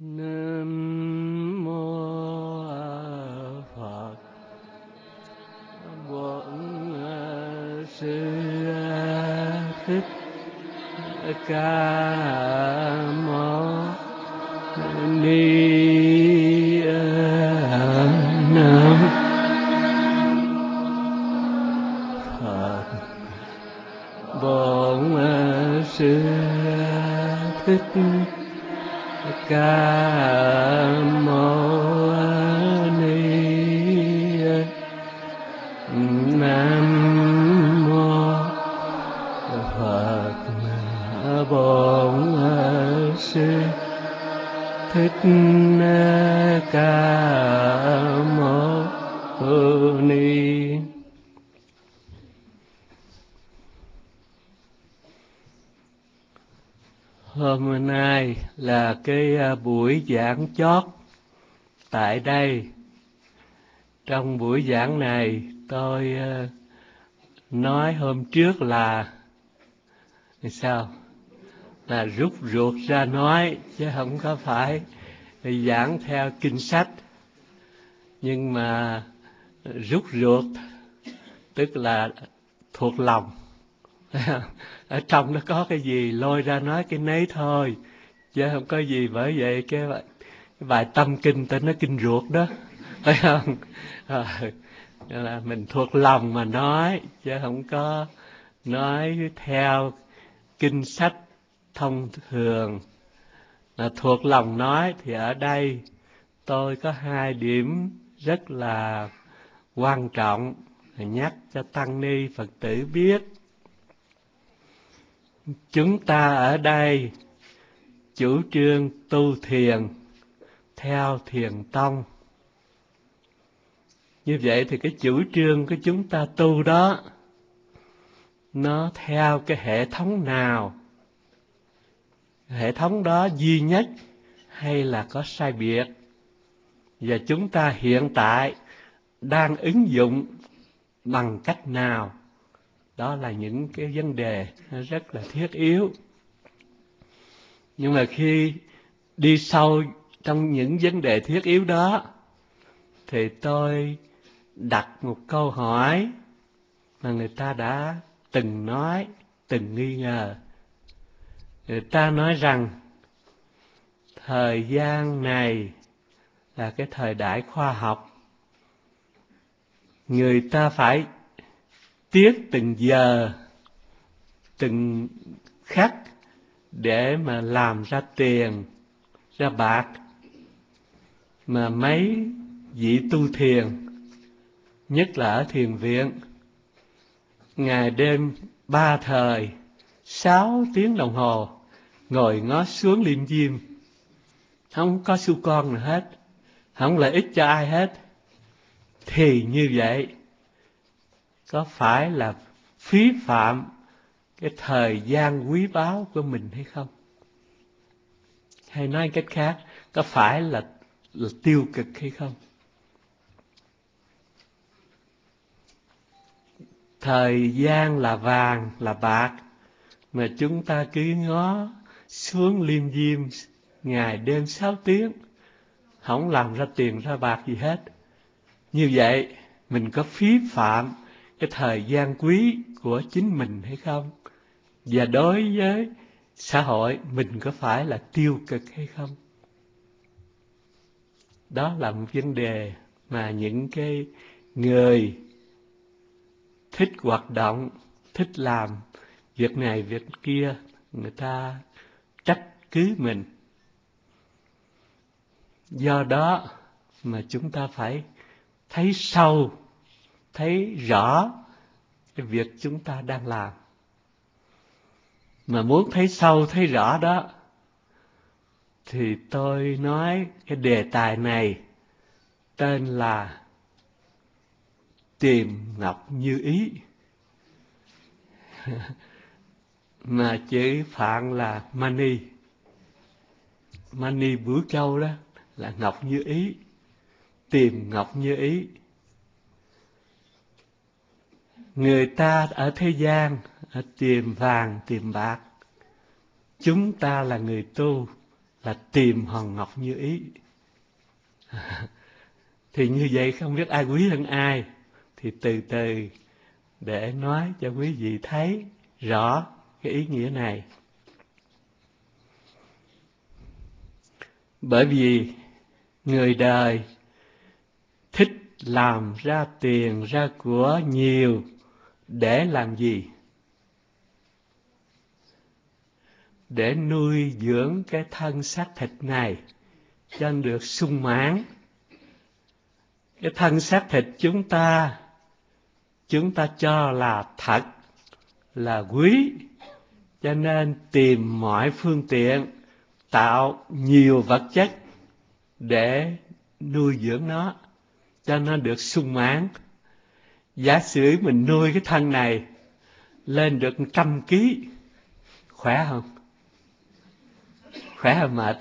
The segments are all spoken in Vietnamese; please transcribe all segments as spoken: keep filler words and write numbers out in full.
Nam mô Phật. Bổn Sư Thích Ca Mâu Ni Nam Phật. Bổn Sư Thích Ca Mâu Ni Nam Mô Phật. Bổn Sư Thích Ca Mâu Ni. Hôm nay là cái buổi giảng chót tại đây. Trong buổi giảng này tôi nói hôm trước là sao? Là rút ruột ra nói, chứ không có phải giảng theo kinh sách. Nhưng mà rút ruột tức là thuộc lòng. Ở trong nó có cái gì lôi ra nói cái nấy thôi, chứ không có gì. Bởi vậy cái, cái bài tâm kinh tên nó kinh ruột đó, phải không? À, là mình thuộc lòng mà nói, chứ không có nói theo kinh sách thông thường. Là thuộc lòng nói thì ở đây tôi có hai điểm rất là quan trọng nhắc cho tăng ni Phật tử biết. Chúng ta ở đây chủ trương tu thiền theo thiền tông. Như vậy thì cái chủ trương của chúng ta tu đó nó theo cái hệ thống nào? Hệ thống đó duy nhất hay là có sai biệt? Và chúng ta hiện tại đang ứng dụng bằng cách nào? Đó là những cái vấn đề rất là thiết yếu. Nhưng mà khi đi sâu trong những vấn đề thiết yếu đó thì tôi đặt một câu hỏi mà người ta đã từng nói, từng nghi ngờ. Người ta nói rằng thời gian này là cái thời đại khoa học. Người ta phải tiết từng giờ, từng khắc để mà làm ra tiền, ra bạc. Mà mấy vị tu thiền, nhất là ở thiền viện, ngày đêm ba thời, sáu tiếng đồng hồ, ngồi ngó xuống liêm diêm, không có xu con nào hết, không lợi ích cho ai hết. Thì như vậy có phải là phí phạm cái thời gian quý báu của mình hay không? Hay nói cách khác, có phải là, là tiêu cực hay không? Thời gian là vàng, là bạc, mà chúng ta cứ ngó xuống liêm diêm ngày đêm sáu tiếng, không làm ra tiền ra bạc gì hết. Như vậy mình có phí phạm cái thời gian quý của chính mình hay không? Và đối với xã hội mình có phải là tiêu cực hay không? Đó là một vấn đề mà những cái người thích hoạt động, thích làm việc này việc kia, người ta trách cứ mình. Do đó mà chúng ta phải thấy sâu, thấy rõ cái việc chúng ta đang làm. Mà muốn thấy sâu, thấy rõ đó, thì tôi nói cái đề tài này tên là Tìm Ngọc Như Ý. Mà chữ Phạn là Mani. Mani Bửu Châu đó là Ngọc Như Ý. Tìm Ngọc Như Ý. Người ta ở thế gian ở tìm vàng, tìm bạc. Chúng ta là người tu là tìm hòn ngọc như ý. Thì như vậy không biết ai quý hơn ai, thì từ từ để nói cho quý vị thấy rõ cái ý nghĩa này. Bởi vì người đời thích làm ra tiền ra của nhiều để làm gì? Để nuôi dưỡng cái thân xác thịt này cho được sung mãn. Cái thân xác thịt chúng ta, chúng ta cho là thật, là quý, cho nên tìm mọi phương tiện tạo nhiều vật chất để nuôi dưỡng nó, cho nó được sung mãn. Giả sử mình nuôi cái thân này lên được trăm ký, khỏe không? Khỏe hay mệt?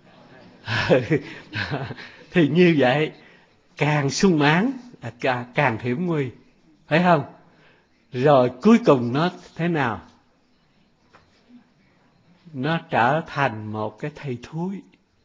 Thì như vậy, càng sung mãn, càng, càng hiểm nguy, phải không? Rồi cuối cùng nó thế nào? Nó trở thành một cái thây thúi.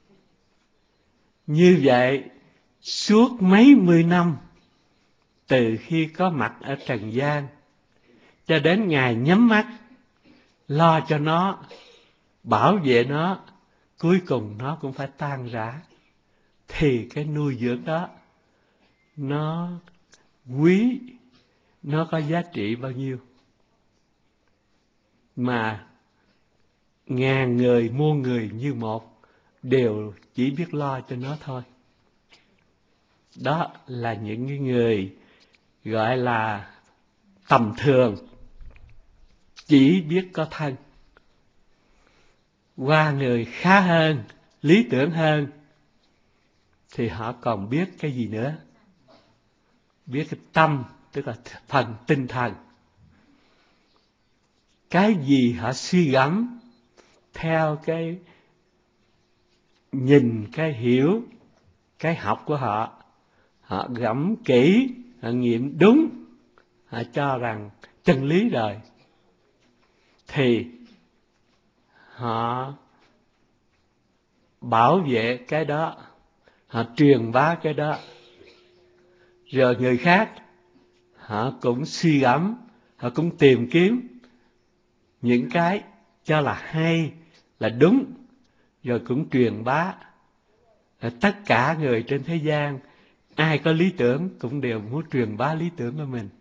Như vậy, suốt mấy mươi năm, từ khi có mặt ở trần gian, cho đến ngày nhắm mắt, lo cho nó, bảo vệ nó, cuối cùng nó cũng phải tan rã. Thì cái nuôi dưỡng đó, nó quý, nó có giá trị bao nhiêu? Mà ngàn người, muôn người như một, đều chỉ biết lo cho nó thôi. Đó là những người gọi là tầm thường, chỉ biết có thân. Qua người khá hơn, lý tưởng hơn, thì họ còn biết cái gì nữa? Biết cái tâm, tức là phần tinh thần. Cái gì họ suy gẫm theo cái nhìn, cái hiểu, cái học của họ, họ gẫm kỹ, họ nghiệm đúng, họ cho rằng chân lý rồi, thì họ bảo vệ cái đó, họ truyền bá cái đó. Rồi người khác, họ cũng suy gẫm, họ cũng tìm kiếm những cái cho là hay, là đúng, rồi cũng truyền bá. Rồi tất cả người trên thế gian, ai có lý tưởng cũng đều muốn truyền bá lý tưởng của mình.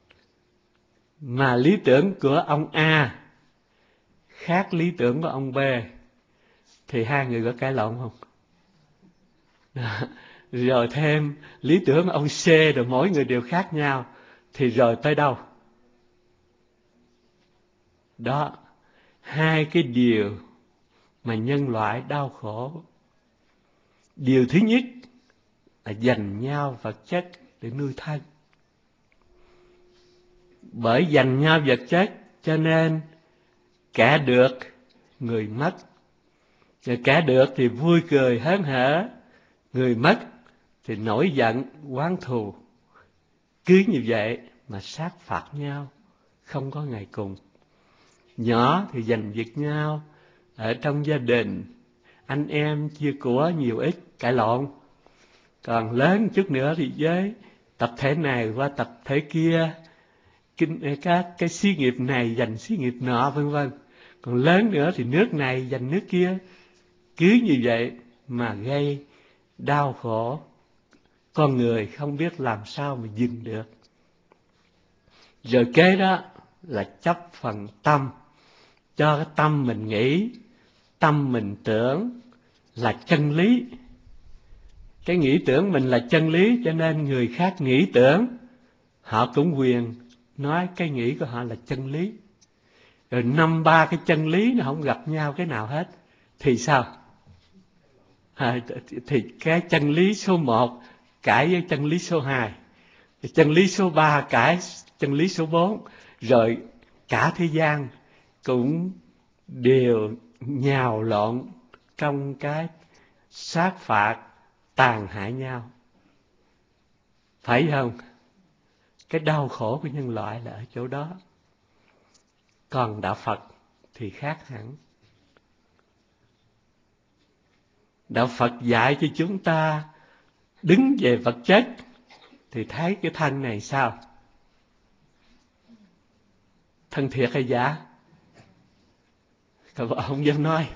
Mà lý tưởng của ông A khác lý tưởng của ông B, thì hai người có cãi lộn không? Đó. Rồi thêm lý tưởng của ông C, rồi mỗi người đều khác nhau, thì rồi tới đâu? Đó, hai cái điều mà nhân loại đau khổ. Điều thứ nhất là dành nhau vật chất để nuôi thân. Bởi dành nhau vật chất cho nên kẻ được người mất. Rồi kẻ được thì vui cười hớn hở, người mất thì nổi giận oán thù. Cứ như vậy mà sát phạt nhau, không có ngày cùng. Nhỏ thì giành giật nhau, ở trong gia đình, anh em chia của nhiều ít, cãi lộn. Còn lớn chút nữa thì với tập thể này qua tập thể kia, các cái xí nghiệp này giành xí nghiệp nọ, vân vân. Còn lớn nữa thì nước này giành nước kia. Cứ như vậy mà gây đau khổ, con người không biết làm sao mà dừng được. Rồi kế đó là chấp phần tâm, cho cái tâm mình nghĩ, tâm mình tưởng là chân lý. Cái nghĩ tưởng mình là chân lý, cho nên người khác nghĩ tưởng, họ cũng quyền nói cái nghĩ của họ là chân lý. Rồi năm ba cái chân lý nó không gặp nhau cái nào hết, thì sao? À, thì cái chân lý số một cãi với chân lý số hai, chân lý số ba cãi chân lý số bốn, rồi cả thế gian cũng đều nhào lộn trong cái sát phạt tàn hại nhau. Phải không? Cái đau khổ của nhân loại là ở chỗ đó. Còn đạo Phật thì khác hẳn. Đạo Phật dạy cho chúng ta đứng về vật chất thì thấy cái thân này sao? Thân thiệt hay giả? Các bạn không dám nói.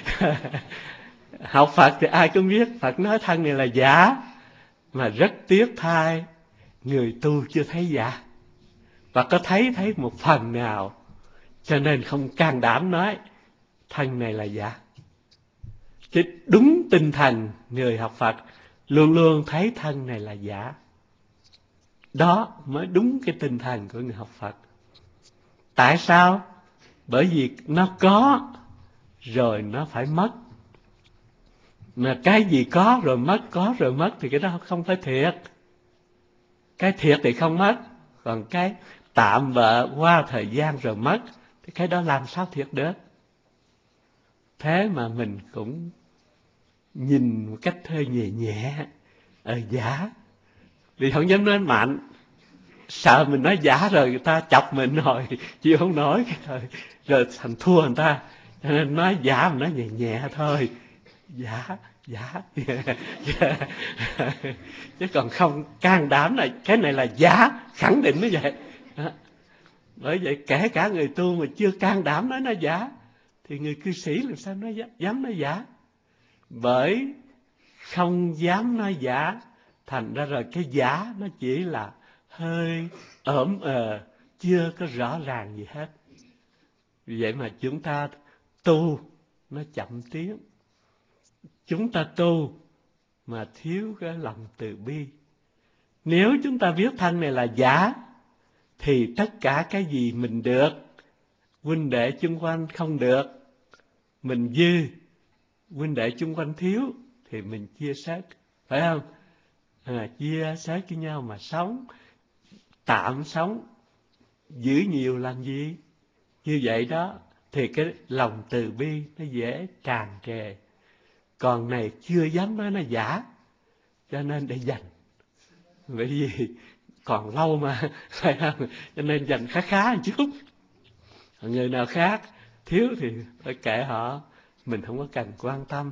Học Phật thì ai cũng biết Phật nói thân này là giả, mà rất tiếc thay người tu chưa thấy giả, và có thấy thấy một phần nào, cho nên không can đảm nói thân này là giả. Chứ đúng tinh thần người học Phật luôn luôn thấy thân này là giả. Đó mới đúng cái tinh thần của người học Phật. Tại sao? Bởi vì nó có rồi nó phải mất. Mà cái gì có rồi mất, có rồi mất thì cái đó không phải thiệt. Cái thiệt thì không mất, còn cái tạm bợ qua thời gian rồi mất thì cái đó làm sao thiệt được. Thế mà mình cũng nhìn một cách hơi nhẹ nhẹ, ờ giả, vì không dám nói mạnh, sợ mình nói giả rồi người ta chọc mình rồi chịu không nổi rồi, rồi thành thua người ta, cho nên nói giả mình nói nhẹ nhẹ thôi. Giả, giả. Chứ còn không can đảm là cái này là giả, khẳng định như vậy. Bởi vậy kể cả người tu mà chưa can đảm nói nó giả thì người cư sĩ làm sao nói dám nói giả. Bởi không dám nói giả, thành ra rồi cái giả nó chỉ là hơi ỡm ờ, chưa có rõ ràng gì hết. Vì vậy mà chúng ta tu nó chậm tiến. Chúng ta tu mà thiếu cái lòng từ bi. Nếu chúng ta biết thân này là giả thì tất cả cái gì mình được, huynh đệ chung quanh không được, mình dư, huynh đệ chung quanh thiếu thì mình chia sẻ, phải không? À, chia sẻ với nhau mà sống, tạm sống, giữ nhiều làm gì? Như vậy đó thì cái lòng từ bi nó dễ tràn trề. Còn này chưa dám nói nó giả, cho nên để dành. Bởi vì còn lâu mà, phải không? Cho nên dành khá khá một chút. Người nào khác thiếu thì phải kệ họ, mình không có cần quan tâm.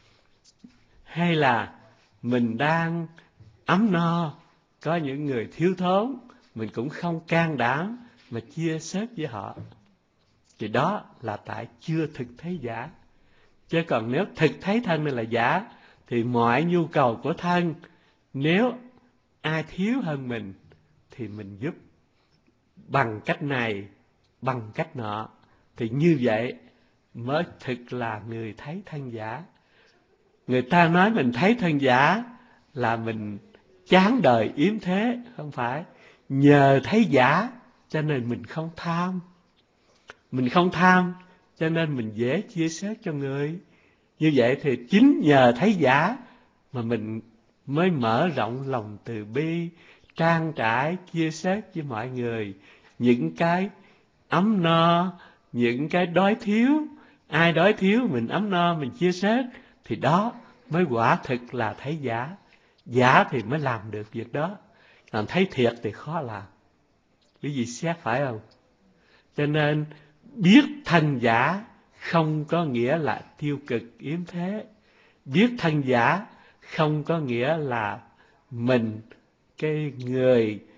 Hay là mình đang ấm no, có những người thiếu thốn, mình cũng không can đảm mà chia sẻ với họ. Thì đó là tại chưa thực thấy giả. Chứ còn nếu thực thấy thân này là giả, thì mọi nhu cầu của thân, nếu ai thiếu hơn mình thì mình giúp bằng cách này, bằng cách nọ, thì như vậy mới thực là người thấy thân giả. Người ta nói mình thấy thân giả là mình chán đời yếm thế, không phải. Nhờ thấy giả cho nên mình không tham. Mình không tham cho nên mình dễ chia sẻ cho người. Như vậy thì chính nhờ thấy giả mà mình mới mở rộng lòng từ bi, trang trải chia sẻ với mọi người những cái ấm no, những cái đói thiếu. Ai đói thiếu mình ấm no mình chia sẻ, thì đó mới quả thực là thấy giả. Giả thì mới làm được việc đó, còn thấy thiệt thì khó làm. Cái gì xét phải không? Cho nên biết thân giả không có nghĩa là tiêu cực yếm thế. Biết thân giả không có nghĩa là mình cái người